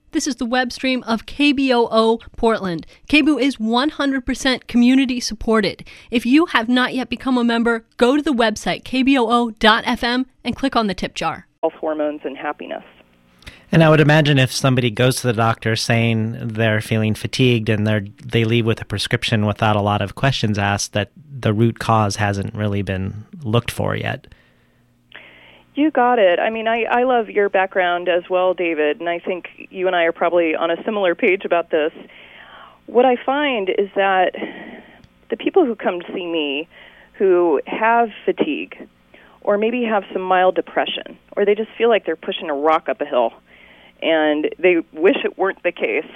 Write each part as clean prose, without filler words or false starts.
This is the web stream of KBOO Portland. KBOO is 100% community supported. If you have not yet become a member, go to the website kboo.fm and click on the tip jar. Health, hormones, and happiness. And I would imagine if somebody goes to the doctor saying they're feeling fatigued and they leave with a prescription without a lot of questions asked, that the root cause hasn't really been looked for yet. You got it. I mean, I love your background as well, David, and I think you and I are probably on a similar page about this. What I find is that the people who come to see me who have fatigue or maybe have some mild depression, or they just feel like they're pushing a rock up a hill and they wish it weren't the case,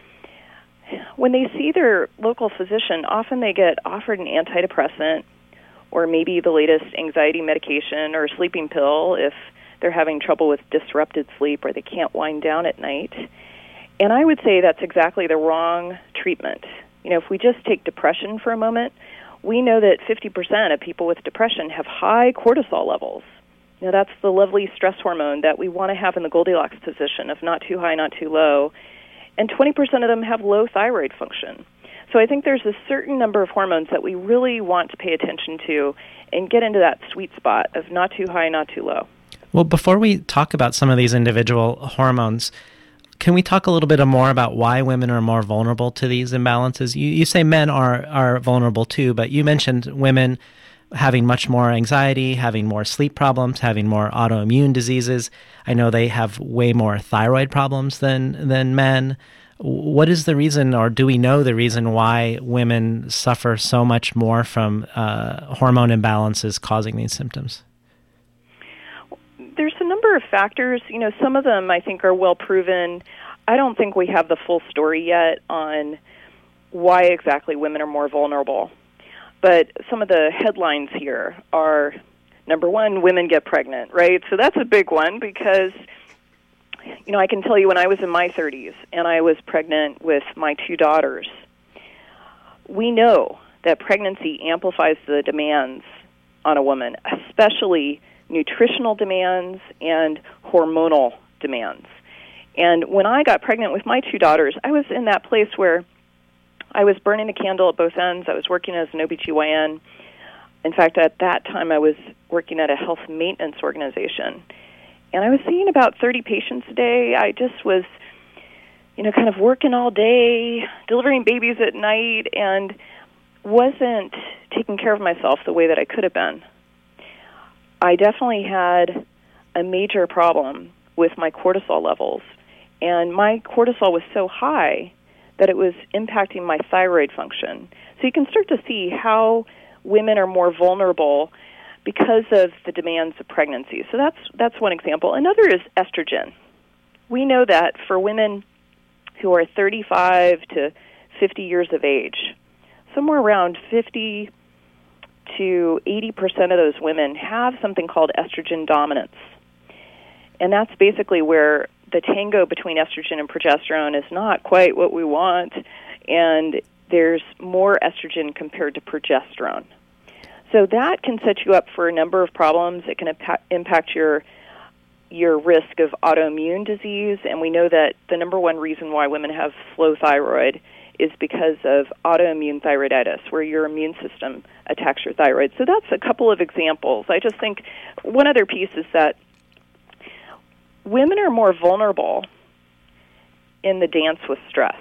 when they see their local physician, often they get offered an antidepressant or maybe the latest anxiety medication or sleeping pill if they're having trouble with disrupted sleep or they can't wind down at night. And I would say that's exactly the wrong treatment. You know, if we just take depression for a moment, we know that 50% of people with depression have high cortisol levels. You know, that's the lovely stress hormone that we want to have in the Goldilocks position of not too high, not too low. And 20% of them have low thyroid function. So I think there's a certain number of hormones that we really want to pay attention to and get into that sweet spot of not too high, not too low. Well, before we talk about some of these individual hormones, can we talk a little bit more about why women are more vulnerable to these imbalances? You say men are vulnerable too, but you mentioned women having much more anxiety, having more sleep problems, having more autoimmune diseases. I know they have way more thyroid problems than men. What is the reason, or do we know the reason why women suffer so much more from hormone imbalances causing these symptoms? There's a number of factors. You know, some of them I think are well proven. I don't think we have the full story yet on why exactly women are more vulnerable. But some of the headlines here are, number one, women get pregnant, right? So that's a big one because, you know, I can tell you when I was in my 30s and I was pregnant with my 2 daughters, we know that pregnancy amplifies the demands on a woman, especially nutritional demands and hormonal demands. And when I got pregnant with my 2 daughters, I was in that place where I was burning the candle at both ends. I was working as an OBGYN. In fact, at that time, I was working at a health maintenance organization. And I was seeing about 30 patients a day. I just was, you know, kind of working all day, delivering babies at night, and wasn't taking care of myself the way that I could have been. I definitely had a major problem with my cortisol levels. And my cortisol was so high that it was impacting my thyroid function. So you can start to see how women are more vulnerable because of the demands of pregnancy. So that's one example. Another is estrogen. We know that for women who are 35 to 50 years of age, somewhere around 50 to 80% of those women have something called estrogen dominance. And that's basically where the tango between estrogen and progesterone is not quite what we want, and there's more estrogen compared to progesterone. So that can set you up for a number of problems. It can impact your risk of autoimmune disease, and we know that the number one reason why women have slow thyroid is because of autoimmune thyroiditis, where your immune system attacks your thyroid. So that's a couple of examples. I just think one other piece is that women are more vulnerable in the dance with stress.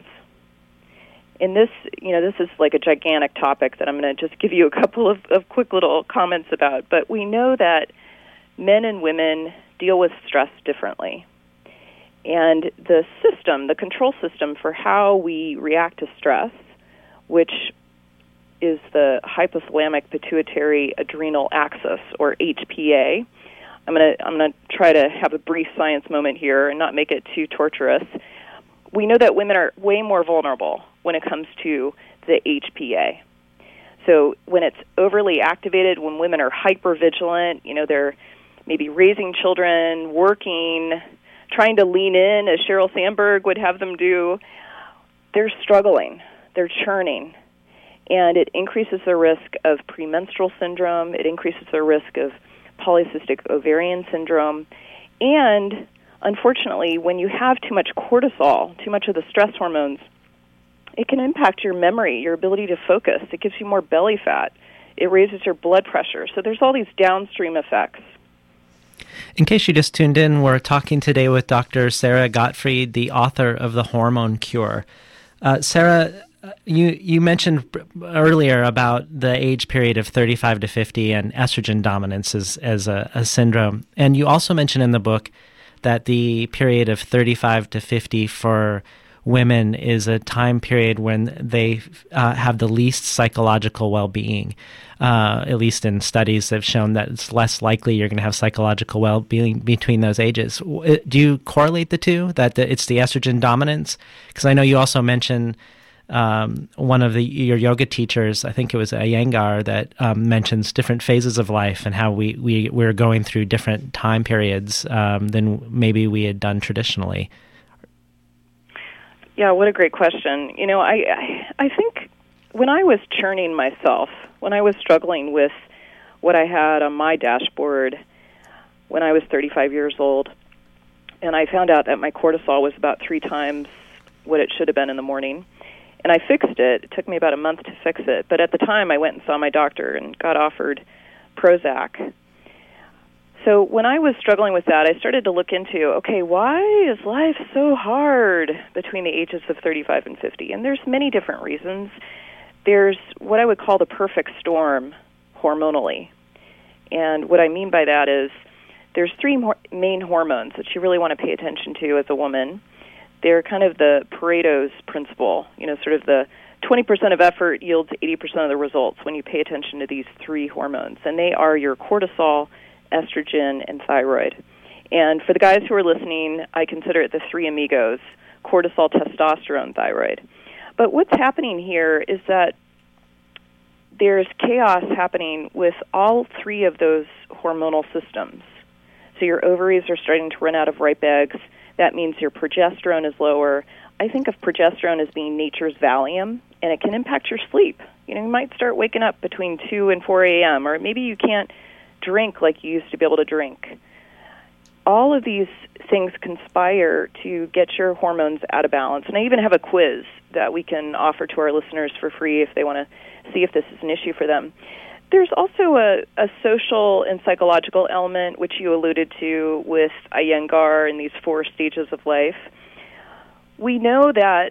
And this, you know, this is like a gigantic topic that I'm going to just give you a couple of quick little comments about. But we know that men and women deal with stress differently. And the system, the control system for how we react to stress, which is the hypothalamic pituitary adrenal axis, or HPA. I'm going to try to have a brief science moment here and not make it too torturous. We know that women are way more vulnerable when it comes to the HPA. So when it's overly activated, when women are hypervigilant, you know, they're maybe raising children, working, trying to lean in, as Sheryl Sandberg would have them do, they're struggling, they're churning, and it increases their risk of premenstrual syndrome, it increases their risk of polycystic ovarian syndrome, and unfortunately, when you have too much cortisol, too much of the stress hormones, it can impact your memory, your ability to focus. It gives you more belly fat. It raises your blood pressure. So there's all these downstream effects. In case you just tuned in, we're talking today with Dr. Sara Gottfried, the author of The Hormone Cure. Sara, you mentioned earlier about the age period of 35 to 50 and estrogen dominance as a syndrome. And you also mentioned in the book that the period of 35 to 50 for women is a time period when they have the least psychological well-being. At least in studies have shown that it's less likely you're going to have psychological well-being between those ages. Do you correlate the two, that it's the estrogen dominance? Because I know you also mentioned one of your yoga teachers, I think it was Iyengar, that mentions different phases of life and how we're going through different time periods than maybe we had done traditionally. Yeah, what a great question. I think when I was churning myself, when I was struggling with what I had on my dashboard when I was 35 years old, and I found out that my cortisol was about 3 times what it should have been in the morning, and I fixed it. It took me about a month to fix it, but at the time I went and saw my doctor and got offered Prozac. So when I was struggling with that, I started to look into, okay, why is life so hard between the ages of 35 and 50? And there's many different reasons. There's what I would call the perfect storm hormonally. And what I mean by that is there's 3 main hormones that you really want to pay attention to as a woman. They're kind of the Pareto's principle, sort of the 20% of effort yields 80% of the results when you pay attention to these 3 hormones. And they are your cortisol, estrogen, and thyroid. And for the guys who are listening, I consider it the 3 amigos: cortisol, testosterone, thyroid. But what's happening here is that there's chaos happening with all 3 of those hormonal systems. So your ovaries are starting to run out of ripe eggs. That means your progesterone is lower. I think of progesterone as being nature's Valium, and it can impact your sleep. You might start waking up between 2 and 4 a.m., or maybe you can't drink like you used to be able to drink. All of these things conspire to get your hormones out of balance. And I even have a quiz that we can offer to our listeners for free if they want to see if this is an issue for them. There's also a social and psychological element, which you alluded to with Iyengar and these 4 stages of life. We know that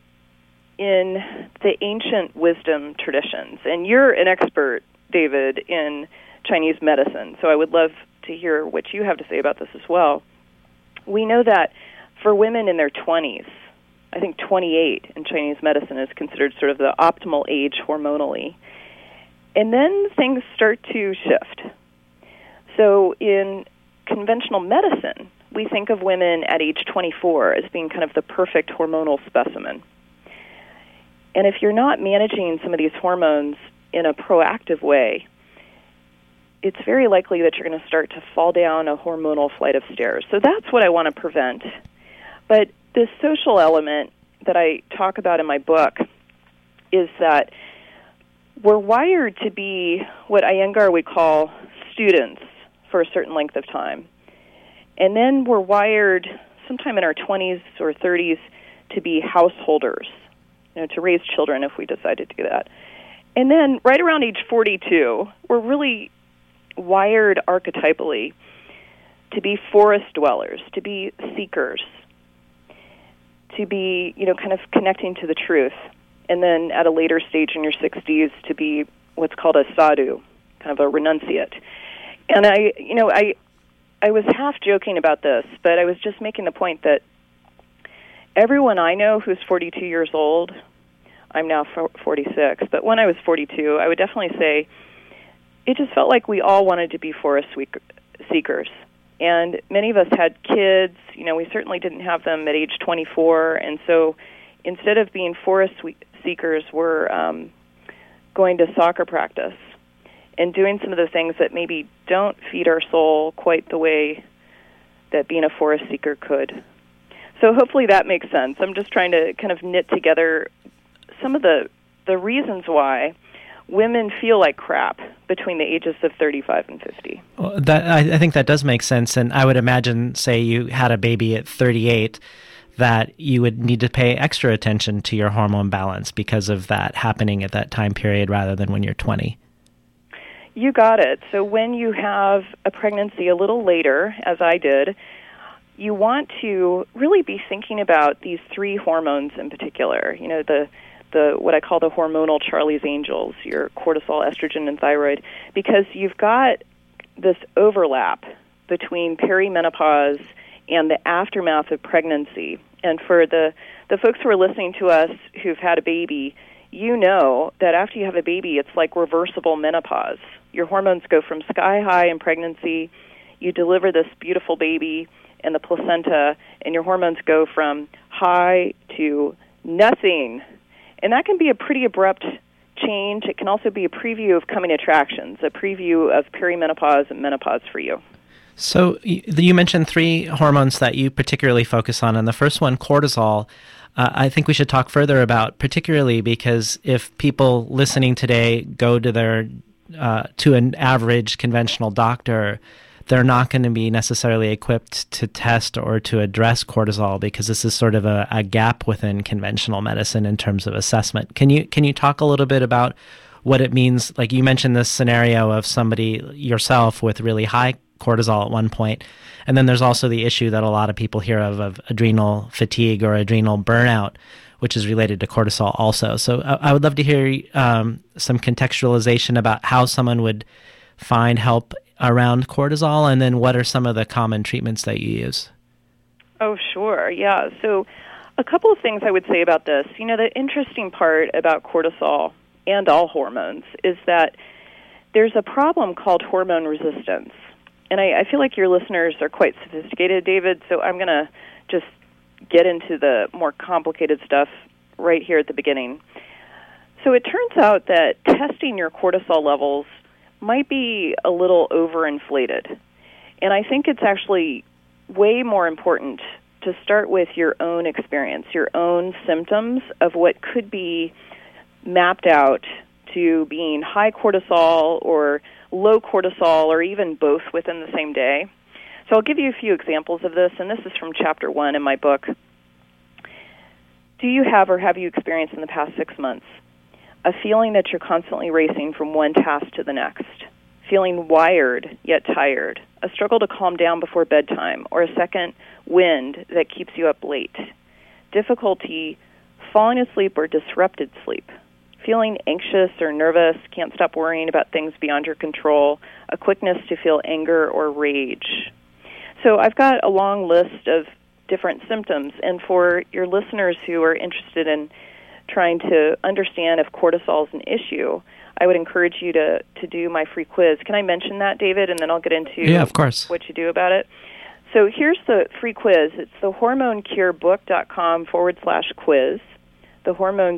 in the ancient wisdom traditions, and you're an expert, David, in Chinese medicine, so I would love to hear what you have to say about this as well. We know that for women in their 20s, I think 28 in Chinese medicine is considered sort of the optimal age hormonally. And then things start to shift. So in conventional medicine, we think of women at age 24 as being kind of the perfect hormonal specimen. And if you're not managing some of these hormones in a proactive way, it's very likely that you're going to start to fall down a hormonal flight of stairs. So that's what I want to prevent. But this social element that I talk about in my book is that we're wired to be what Iyengar would call students for a certain length of time. And then we're wired sometime in our 20s or 30s to be householders, to raise children if we decide to do that. And then right around age 42, we're really wired archetypally to be forest dwellers, to be seekers, to be, kind of connecting to the truth. And then at a later stage in your 60s to be what's called a sadhu, kind of a renunciate. And I was half joking about this, but I was just making the point that everyone I know who's 42 years old, I'm now 46, but when I was 42, I would definitely say it just felt like we all wanted to be forest seekers. And many of us had kids. We certainly didn't have them at age 24. And so instead of being forest seekers, we're going to soccer practice and doing some of the things that maybe don't feed our soul quite the way that being a forest seeker could. So hopefully that makes sense. I'm just trying to kind of knit together some of the reasons why women feel like crap between the ages of 35 and 50. Well, I think that does make sense. And I would imagine, say you had a baby at 38, that you would need to pay extra attention to your hormone balance because of that happening at that time period rather than when you're 20. You got it. So when you have a pregnancy a little later, as I did, you want to really be thinking about these three hormones in particular. You know, the what I call the hormonal Charlie's Angels, your cortisol, estrogen, and thyroid, because you've got this overlap between perimenopause and the aftermath of pregnancy. And for the folks who are listening to us who've had a baby, you know that after you have a baby, it's like reversible menopause. Your hormones go from sky high in pregnancy, you deliver this beautiful baby in the placenta, and your hormones go from high to nothing. And that can be a pretty abrupt change. It can also be a preview of coming attractions, a preview of perimenopause and menopause for you. So you mentioned three hormones that you particularly focus on, and the first one, cortisol, I think we should talk further about, particularly because if people listening today go to to an average conventional doctor, they're not going to be necessarily equipped to test or to address cortisol because this is sort of a gap within conventional medicine in terms of assessment. Can you talk a little bit about what it means? Like you mentioned this scenario of somebody yourself with really high cortisol at one point, and then there's also the issue that a lot of people hear of adrenal fatigue or adrenal burnout, which is related to cortisol also. So I would love to hear some contextualization about how someone would find help around cortisol, and then what are some of the common treatments that you use? Oh, sure. Yeah. So a couple of things I would say about this. You know, the interesting part about cortisol and all hormones is that there's a problem called hormone resistance. And I feel like your listeners are quite sophisticated, David, so I'm going to just get into the more complicated stuff right here at the beginning. So it turns out that testing your cortisol levels might be a little overinflated. And I think it's actually way more important to start with your own experience, your own symptoms of what could be mapped out to being high cortisol or low cortisol or even both within the same day. So I'll give you a few examples of this, and this is from Chapter 1 in my book. Do you have or have you experienced in the past 6 months a feeling that you're constantly racing from one task to the next, feeling wired yet tired, a struggle to calm down before bedtime, or a second wind that keeps you up late, difficulty falling asleep or disrupted sleep, feeling anxious or nervous, can't stop worrying about things beyond your control, a quickness to feel anger or rage? So I've got a long list of different symptoms, and for your listeners who are interested in trying to understand if cortisol is an issue, I would encourage you to do my free quiz. Can I mention that, David, and then I'll get into of course. What you do about it? So here's the free quiz. It's the HormoneCureBook.com/quiz, the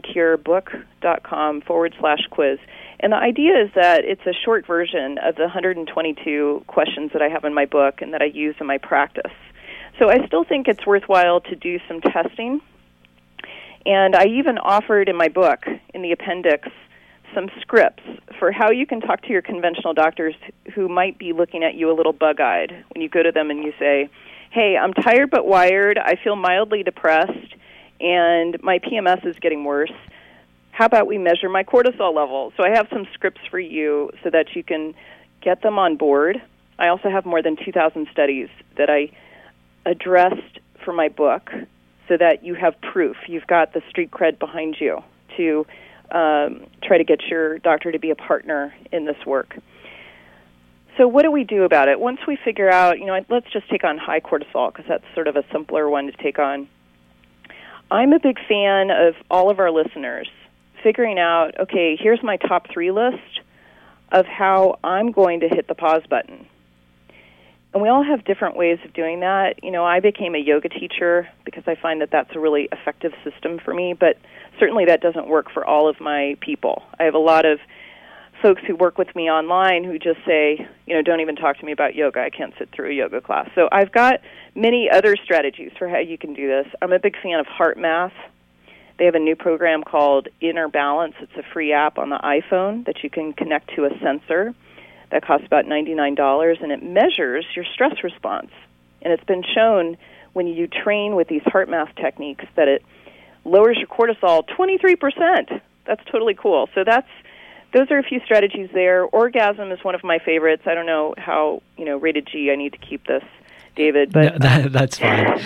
HormoneCureBook.com/quiz. And the idea is that it's a short version of the 122 questions that I have in my book and that I use in my practice. So I still think it's worthwhile to do some testing. And I even offered in my book, in the appendix, some scripts for how you can talk to your conventional doctors who might be looking at you a little bug-eyed when you go to them and you say, hey, I'm tired but wired, I feel mildly depressed, and my PMS is getting worse. How about we measure my cortisol level? So I have some scripts for you so that you can get them on board. I also have more than 2,000 studies that I addressed for my book so that you have proof. You've got the street cred behind you to try to get your doctor to be a partner in this work. So what do we do about it? Once we figure out, let's just take on high cortisol because that's sort of a simpler one to take on. I'm a big fan of all of our listeners figuring out, okay, here's my top 3 list of how I'm going to hit the pause button. And we all have different ways of doing that. I became a yoga teacher because I find that that's a really effective system for me, but certainly that doesn't work for all of my people. I have a lot of folks who work with me online who just say, don't even talk to me about yoga. I can't sit through a yoga class. So I've got many other strategies for how you can do this. I'm a big fan of heart math They have a new program called Inner Balance. It's a free app on the iPhone that you can connect to a sensor that costs about $99, and it measures your stress response. And it's been shown when you train with these heart math techniques that it lowers your cortisol 23%. That's totally cool. So those are a few strategies there. Orgasm is one of my favorites. I don't know how, rated G I need to keep this, David, but no, that's fine.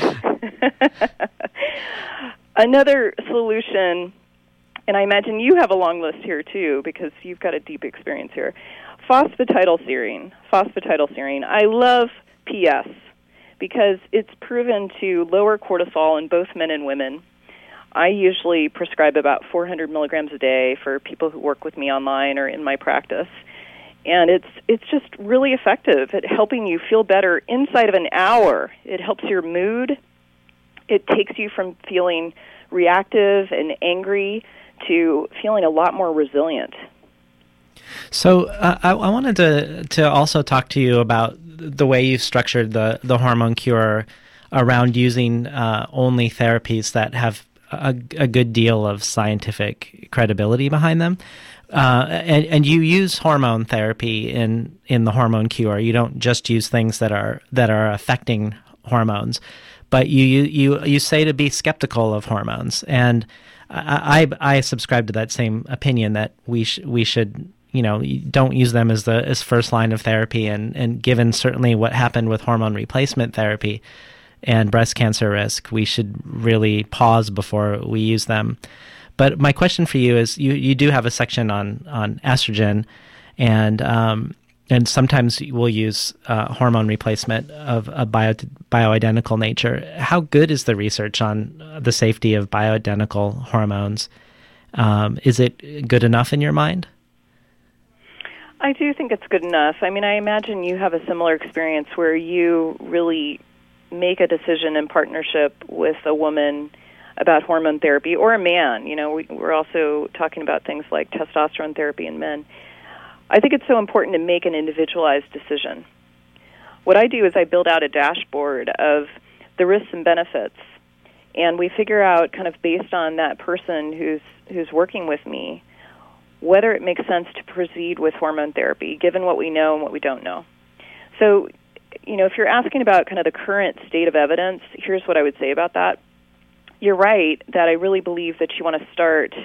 Another solution, and I imagine you have a long list here too because you've got a deep experience here. Phosphatidylserine. I love PS because it's proven to lower cortisol in both men and women. I usually prescribe about 400 milligrams a day for people who work with me online or in my practice. And it's just really effective at helping you feel better inside of an hour. It helps your mood. It takes you from feeling reactive and angry to feeling a lot more resilient. So I wanted to also talk to you about the way you've structured the hormone cure around using only therapies that have a good deal of scientific credibility behind them. And you use hormone therapy in the hormone cure. You don't just use things that are affecting hormones, but you say to be skeptical of hormones. And I subscribe to that same opinion that we should don't use them as first line of therapy. And given certainly what happened with hormone replacement therapy and breast cancer risk, we should really pause before we use them. But my question for you is, you do have a section on estrogen, and sometimes we'll use hormone replacement of a bioidentical nature. How good is the research on the safety of bioidentical hormones? Is it good enough in your mind? I do think it's good enough. I mean, I imagine you have a similar experience where you really make a decision in partnership with a woman about hormone therapy, or a man. We're also talking about things like testosterone therapy in men. I think it's so important to make an individualized decision. What I do is I build out a dashboard of the risks and benefits, and we figure out, kind of based on that person who's working with me, whether it makes sense to proceed with hormone therapy, given what we know and what we don't know. So, if you're asking about kind of the current state of evidence, here's what I would say about that. You're right that I really believe that you want to start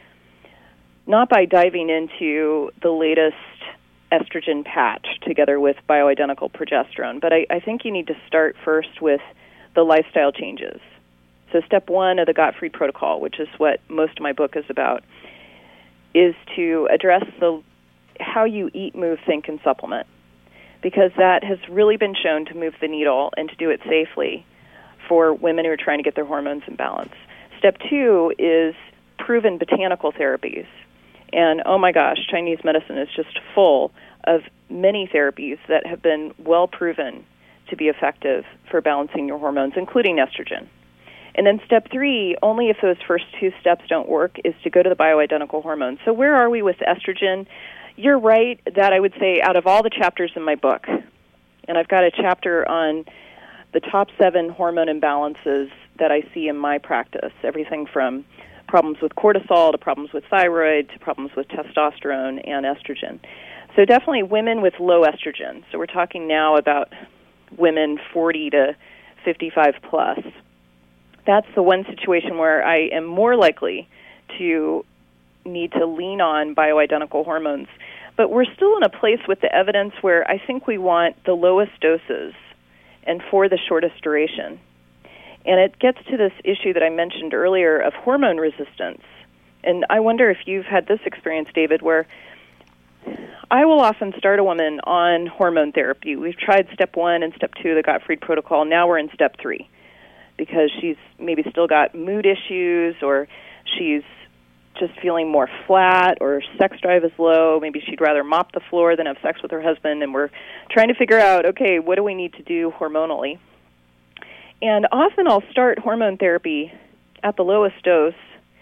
not by diving into the latest estrogen patch together with bioidentical progesterone, but I think you need to start first with the lifestyle changes. So step one of the Gottfried Protocol, which is what most of my book is about, is to address how you eat, move, think, and supplement, because that has really been shown to move the needle and to do it safely for women who are trying to get their hormones in balance. Step two is proven botanical therapies. And oh my gosh, Chinese medicine is just full of many therapies that have been well proven to be effective for balancing your hormones, including estrogen. And then step three, only if those first two steps don't work, is to go to the bioidentical hormones. So where are we with estrogen? You're right that I would say out of all the chapters in my book, and I've got a chapter on the top 7 hormone imbalances that I see in my practice, everything from problems with cortisol to problems with thyroid to problems with testosterone and estrogen. So definitely women with low estrogen. So we're talking now about women 40 to 55 plus. That's the one situation where I am more likely to need to lean on bioidentical hormones. But we're still in a place with the evidence where I think we want the lowest doses and for the shortest duration. And it gets to this issue that I mentioned earlier of hormone resistance. And I wonder if you've had this experience, David, where I will often start a woman on hormone therapy. We've tried step 1 and step 2 of the Gottfried Protocol. Now we're in step 3 because she's maybe still got mood issues, or she's just feeling more flat, or sex drive is low. Maybe she'd rather mop the floor than have sex with her husband, and we're trying to figure out, okay, what do we need to do hormonally? And often I'll start hormone therapy at the lowest dose,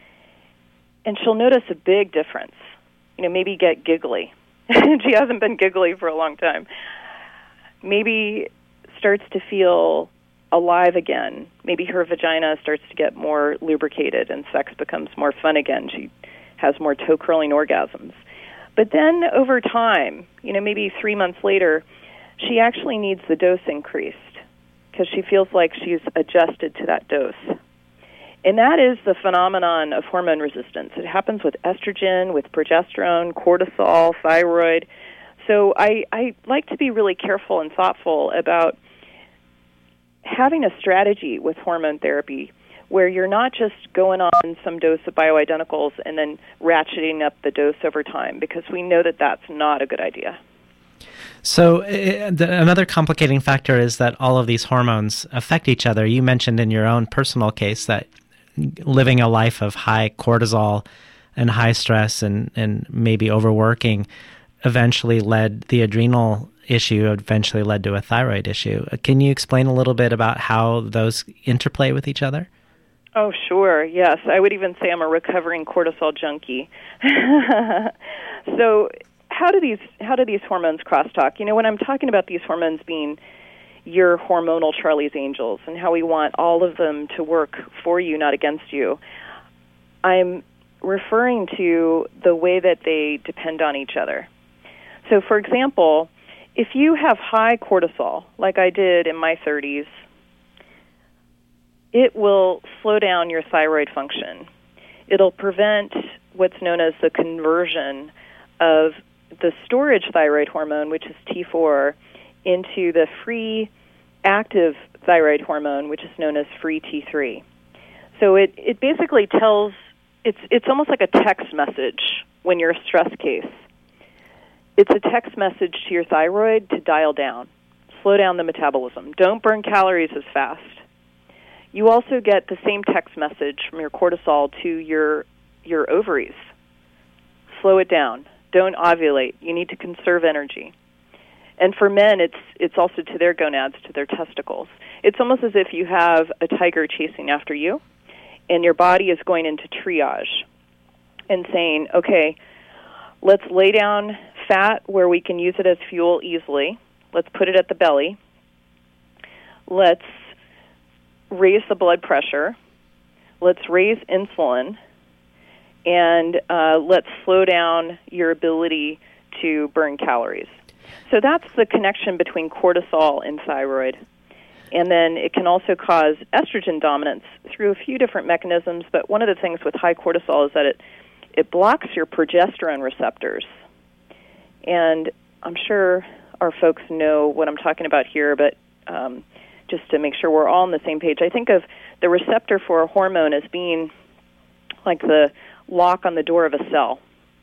and she'll notice a big difference. Maybe get giggly. She hasn't been giggly for a long time. Maybe starts to feel alive again. Maybe her vagina starts to get more lubricated and sex becomes more fun again. She has more toe-curling orgasms. But then over time, maybe 3 months later, she actually needs the dose increased because she feels like she's adjusted to that dose. And that is the phenomenon of hormone resistance. It happens with estrogen, with progesterone, cortisol, thyroid. So I like to be really careful and thoughtful about having a strategy with hormone therapy where you're not just going on some dose of bioidenticals and then ratcheting up the dose over time, because we know that that's not a good idea. So another complicating factor is that all of these hormones affect each other. You mentioned in your own personal case that living a life of high cortisol and high stress and maybe overworking eventually led the adrenal issue eventually led to a thyroid issue. Can you explain a little bit about how those interplay with each other? Oh, sure. Yes. I would even say I'm a recovering cortisol junkie. So how do these hormones crosstalk? When I'm talking about these hormones being your hormonal Charlie's Angels and how we want all of them to work for you, not against you, I'm referring to the way that they depend on each other. So, for example, if you have high cortisol, like I did in my 30s, it will slow down your thyroid function. It'll prevent what's known as the conversion of the storage thyroid hormone, which is T4, into the free active thyroid hormone, which is known as free T3. So it basically tells, it's almost like a text message when you're a stress case. It's a text message to your thyroid to dial down, slow down the metabolism. Don't burn calories as fast. You also get the same text message from your cortisol to your ovaries. Slow it down. Don't ovulate. You need to conserve energy. And for men, it's also to their gonads, to their testicles. It's almost as if you have a tiger chasing after you, and your body is going into triage and saying, okay, let's lay down fat where we can use it as fuel easily. Let's put it at the belly. Let's raise the blood pressure. Let's raise insulin. And let's slow down your ability to burn calories. So that's the connection between cortisol and thyroid. And then it can also cause estrogen dominance through a few different mechanisms, but one of the things with high cortisol is that it blocks your progesterone receptors. And I'm sure our folks know what I'm talking about here, but just to make sure we're all on the same page, I think of the receptor for a hormone as being like the lock on the door of a cell.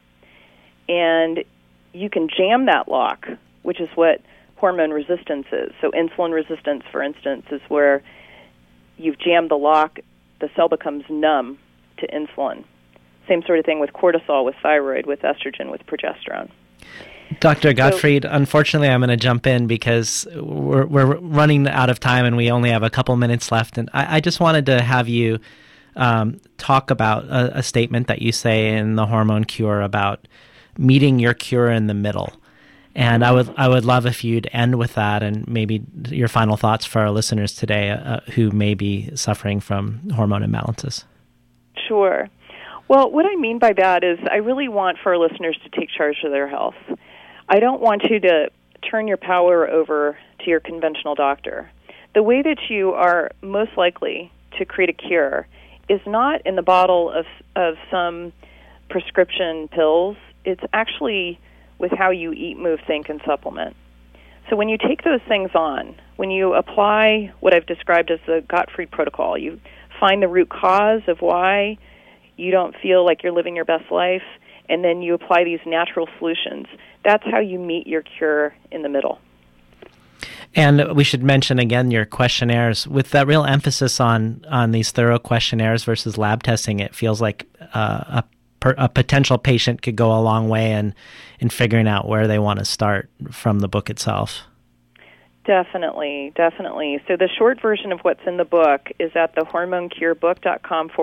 And you can jam that lock, which is what hormone resistance is. So insulin resistance, for instance, is where you've jammed the lock, the cell becomes numb to insulin. Same sort of thing with cortisol, with thyroid, with estrogen, with progesterone. Dr. Gottfried, unfortunately, I'm going to jump in because we're running out of time and we only have a couple minutes left. And I just wanted to have you talk about a statement that you say in The Hormone Cure about meeting your cure in the middle. And I would love if you'd end with that and maybe your final thoughts for our listeners today who may be suffering from hormone imbalances. Sure. Well, what I mean by that is I really want for our listeners to take charge of their health. I don't want you to turn your power over to your conventional doctor. The way that you are most likely to create a cure is not in the bottle of some prescription pills. It's actually with how you eat, move, think, and supplement. So when you take those things on, when you apply what I've described as the Gottfried protocol, you find the root cause of why you don't feel like you're living your best life, and then you apply these natural solutions. That's how you meet your cure in the middle. And we should mention again your questionnaires. With that real emphasis on these thorough questionnaires versus lab testing, it feels like a potential patient could go a long way in figuring out where they want to start from the book itself. Definitely, definitely. So the short version of what's in the book is at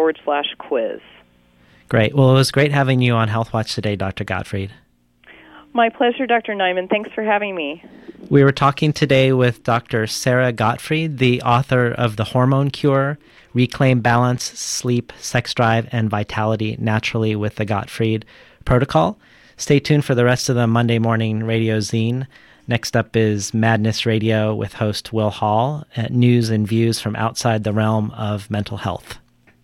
thehormoneCureBook.com/quiz. Great. Well, it was great having you on Health Watch today, Dr. Gottfried. My pleasure, Dr. Nyman. Thanks for having me. We were talking today with Dr. Sara Gottfried, the author of The Hormone Cure, Reclaim Balance, Sleep, Sex Drive, and Vitality Naturally with the Gottfried Protocol. Stay tuned for the rest of the Monday Morning Radio Zine. Next up is Madness Radio with host Will Hall, news and views from outside the realm of mental health.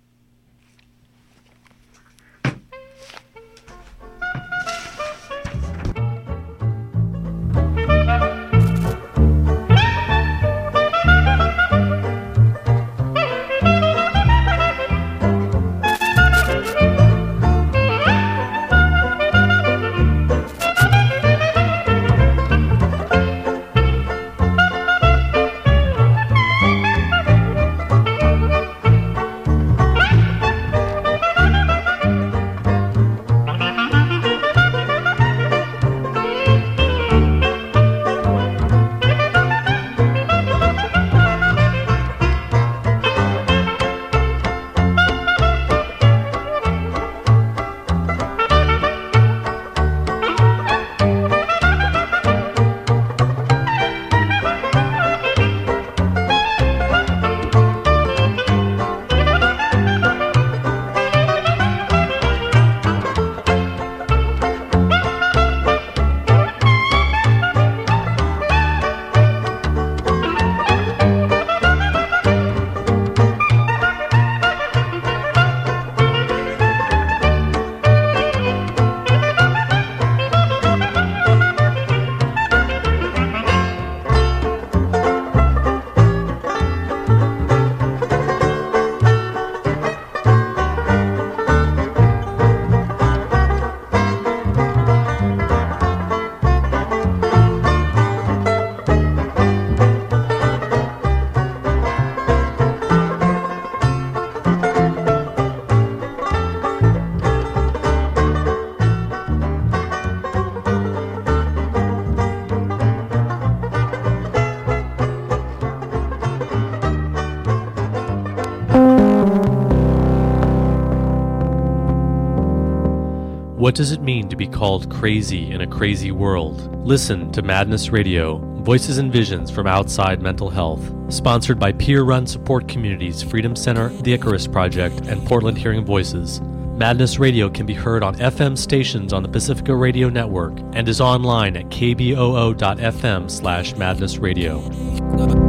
What does it mean to be called crazy in a crazy world? Listen to Madness Radio, Voices and Visions from Outside Mental Health. Sponsored by peer-run support communities Freedom Center, the Icarus Project, and Portland Hearing Voices. Madness Radio can be heard on FM stations on the Pacifica Radio Network and is online at kboo.fm/madnessradio.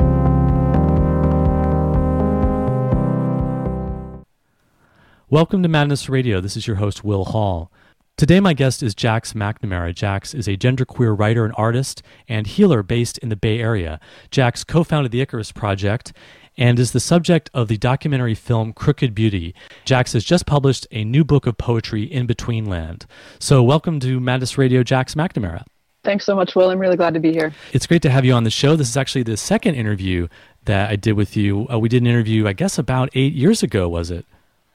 Welcome to Madness Radio. This is your host, Will Hall. Today my guest is Jax McNamara. Jax is a genderqueer writer and artist and healer based in the Bay Area. Jax co-founded the Icarus Project and is the subject of the documentary film Crooked Beauty. Jax has just published a new book of poetry, In Between Land. So welcome to Madness Radio, Jax McNamara. Thanks so much, Will. I'm really glad to be here. It's great to have you on the show. This is actually the second interview that I did with you. We did an interview, I guess, about 8 years ago, was it?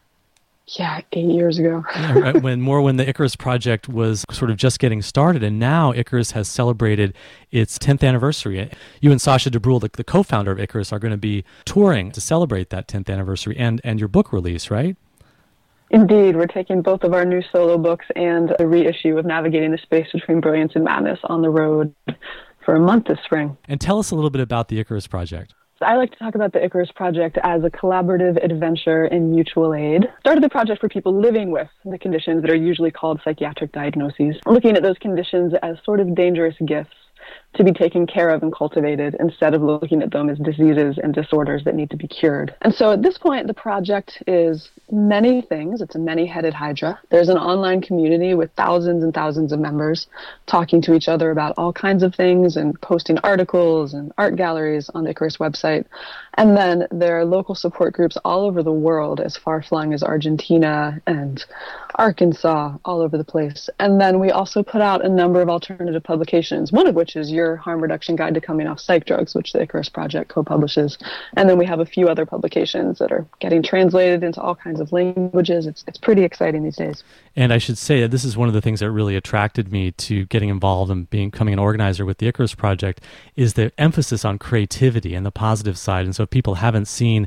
Yeah, 8 years ago. Yeah, right, when the Icarus Project was sort of just getting started, and now Icarus has celebrated its 10th anniversary. You and Sasha DeBrule, the co-founder of Icarus, are going to be touring to celebrate that 10th anniversary and your book release, right? Indeed. We're taking both of our new solo books and a reissue of Navigating the Space Between Brilliance and Madness on the road for a month this spring. And tell us a little bit about the Icarus Project. I like to talk about the Icarus Project as a collaborative adventure in mutual aid. Started the project for people living with the conditions that are usually called psychiatric diagnoses, looking at those conditions as sort of dangerous gifts to be taken care of and cultivated instead of looking at them as diseases and disorders that need to be cured. And so at this point, the project is many things. It's a many-headed hydra. There's an online community with thousands and thousands of members talking to each other about all kinds of things and posting articles and art galleries on the Icarus website. And then there are local support groups all over the world, as far-flung as Argentina and Arkansas, all over the place. And then we also put out a number of alternative publications, one of which is Your Harm Reduction Guide to Coming Off Psych Drugs, which the Icarus Project co-publishes. And then we have a few other publications that are getting translated into all kinds of languages. It's pretty exciting these days. And I should say that this is one of the things that really attracted me to getting involved and becoming an organizer with the Icarus Project is the emphasis on creativity and the positive side. And so if people haven't seen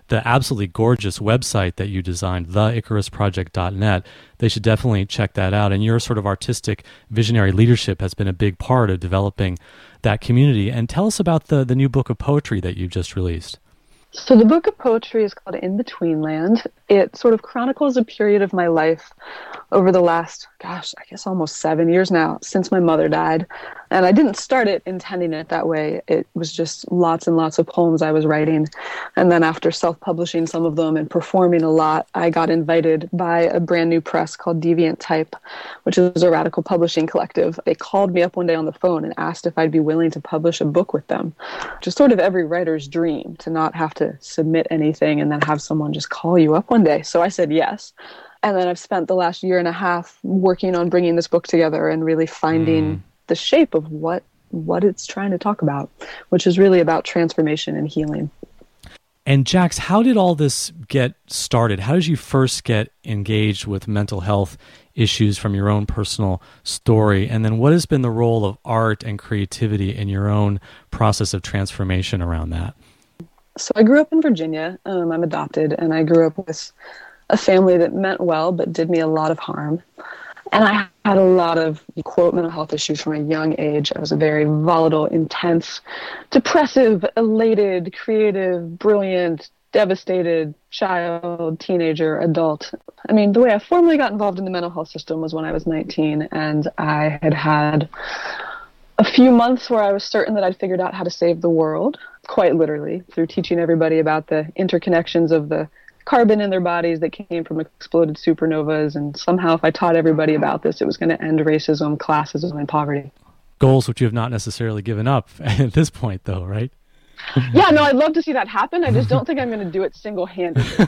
the absolutely gorgeous website that you designed, theicarusproject.net. They should definitely check that out. And your sort of artistic visionary leadership has been a big part of developing that community. And tell us about the new book of poetry that you've just released. So the book of poetry is called In Between Land. It sort of chronicles a period of my life over the last, I guess almost 7 years now, since my mother died. And I didn't start it intending it that way. It was just lots and lots of poems I was writing. And then after self-publishing some of them and performing a lot, I got invited by a brand new press called Deviant Type, which is a radical publishing collective. They called me up one day on the phone and asked if I'd be willing to publish a book with them, which is sort of every writer's dream, to not have to submit anything and then have someone just call you up one day. So I said yes. And then I've spent the last year and a half working on bringing this book together and really finding the shape of what it's trying to talk about, which is really about transformation and healing. And Jax, how did all this get started? How did you first get engaged with mental health issues from your own personal story? And then what has been the role of art and creativity in your own process of transformation around that? So I grew up in Virginia. I'm adopted, and I grew up with a family that meant well but did me a lot of harm. And I had a lot of, quote, mental health issues from a young age. I was a very volatile, intense, depressive, elated, creative, brilliant, devastated child, teenager, adult. I mean, the way I formally got involved in the mental health system was when I was 19, and I had a few months where I was certain that I'd figured out how to save the world, quite literally, through teaching everybody about the interconnections of the carbon in their bodies that came from exploded supernovas. And somehow if I taught everybody about this, it was going to end racism, classism, and poverty. Goals which you have not necessarily given up at this point, though, right? Yeah, no, I'd love to see that happen. I just don't think I'm going to do it single-handedly.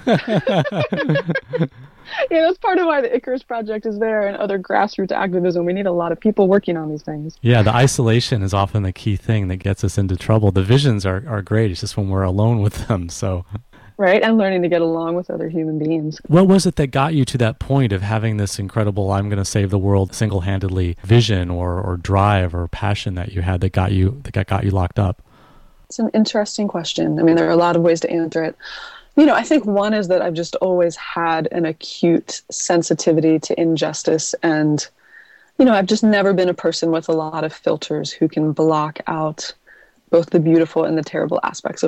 Yeah, that's part of why the Icarus Project is there and other grassroots activism. We need a lot of people working on these things. Yeah, the isolation is often the key thing that gets us into trouble. The visions are great. It's just when we're alone with them. So, right, and learning to get along with other human beings. What was it that got you to that point of having this incredible, I'm going to save the world single-handedly vision or drive or passion that you had that got you locked up? It's an interesting question. I mean, there are a lot of ways to answer it. You know, I think one is that I've just always had an acute sensitivity to injustice. And, you know, I've just never been a person with a lot of filters who can block out both the beautiful and the terrible aspects of